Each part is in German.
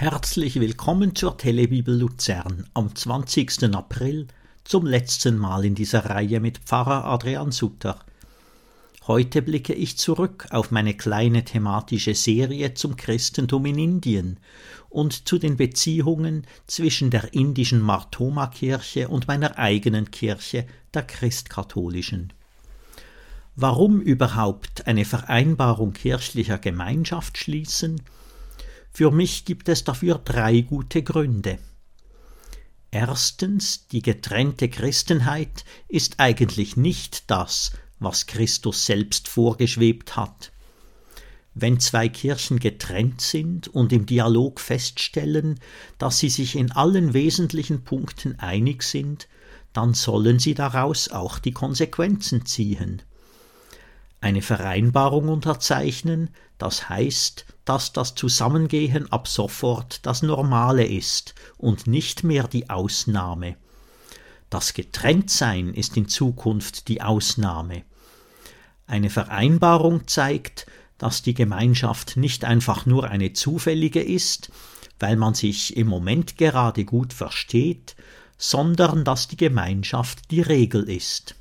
Herzlich willkommen zur Telebibel Luzern am 20. April, zum letzten Mal in dieser Reihe mit Pfarrer Adrian Sutter. Heute blicke ich zurück auf meine kleine thematische Serie zum Christentum in Indien und zu den Beziehungen zwischen der indischen Mar Thoma Kirche und meiner eigenen Kirche, der christkatholischen. Warum überhaupt eine Vereinbarung kirchlicher Gemeinschaft schließen? Für mich gibt es dafür 3 gute Gründe. Erstens, die getrennte Christenheit ist eigentlich nicht das, was Christus selbst vorgeschwebt hat. Wenn 2 Kirchen getrennt sind und im Dialog feststellen, dass sie sich in allen wesentlichen Punkten einig sind, dann sollen sie daraus auch die Konsequenzen ziehen. Eine Vereinbarung unterzeichnen, das heißt, dass das Zusammengehen ab sofort das Normale ist und nicht mehr die Ausnahme. Das Getrenntsein ist in Zukunft die Ausnahme. Eine Vereinbarung zeigt, dass die Gemeinschaft nicht einfach nur eine zufällige ist, weil man sich im Moment gerade gut versteht, sondern dass die Gemeinschaft die Regel ist.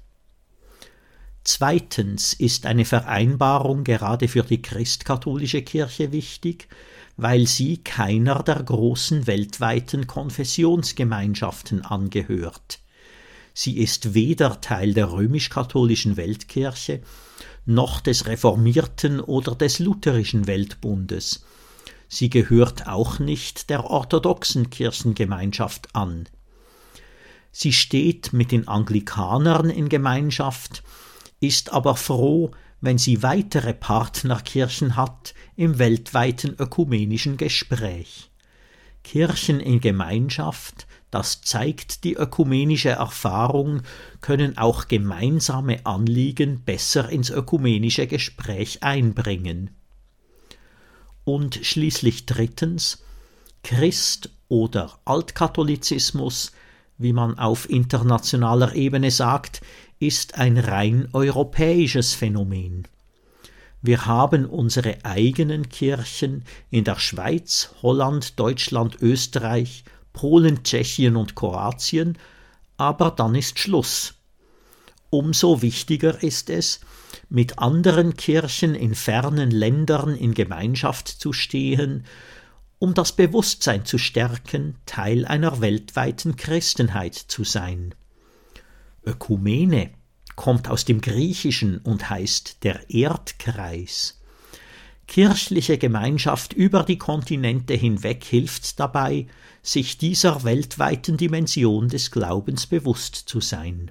Zweitens ist eine Vereinbarung gerade für die christkatholische Kirche wichtig, weil sie keiner der großen weltweiten Konfessionsgemeinschaften angehört. Sie ist weder Teil der römisch-katholischen Weltkirche noch des reformierten oder des lutherischen Weltbundes. Sie gehört auch nicht der orthodoxen Kirchengemeinschaft an. Sie steht mit den Anglikanern in Gemeinschaft, ist aber froh, wenn sie weitere Partnerkirchen hat im weltweiten ökumenischen Gespräch. Kirchen in Gemeinschaft, das zeigt die ökumenische Erfahrung, können auch gemeinsame Anliegen besser ins ökumenische Gespräch einbringen. Und schließlich drittens, Christ oder Altkatholizismus, wie man auf internationaler Ebene sagt, ist ein rein europäisches Phänomen. Wir haben unsere eigenen Kirchen in der Schweiz, Holland, Deutschland, Österreich, Polen, Tschechien und Kroatien, aber dann ist Schluss. Umso wichtiger ist es, mit anderen Kirchen in fernen Ländern in Gemeinschaft zu stehen, um das Bewusstsein zu stärken, Teil einer weltweiten Christenheit zu sein. Ökumene kommt aus dem Griechischen und heißt der Erdkreis. Kirchliche Gemeinschaft über die Kontinente hinweg hilft dabei, sich dieser weltweiten Dimension des Glaubens bewusst zu sein.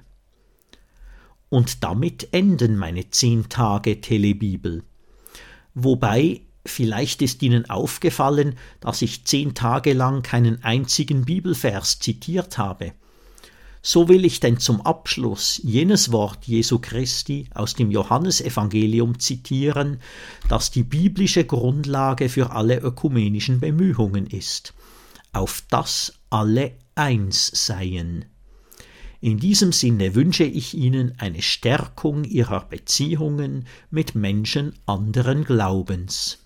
Und damit enden meine 10 Tage Telebibel. Wobei, vielleicht ist Ihnen aufgefallen, dass ich 10 Tage lang keinen einzigen Bibelvers zitiert habe. So will ich denn zum Abschluss jenes Wort Jesu Christi aus dem Johannesevangelium zitieren, das die biblische Grundlage für alle ökumenischen Bemühungen ist, auf das alle eins seien. In diesem Sinne wünsche ich Ihnen eine Stärkung Ihrer Beziehungen mit Menschen anderen Glaubens.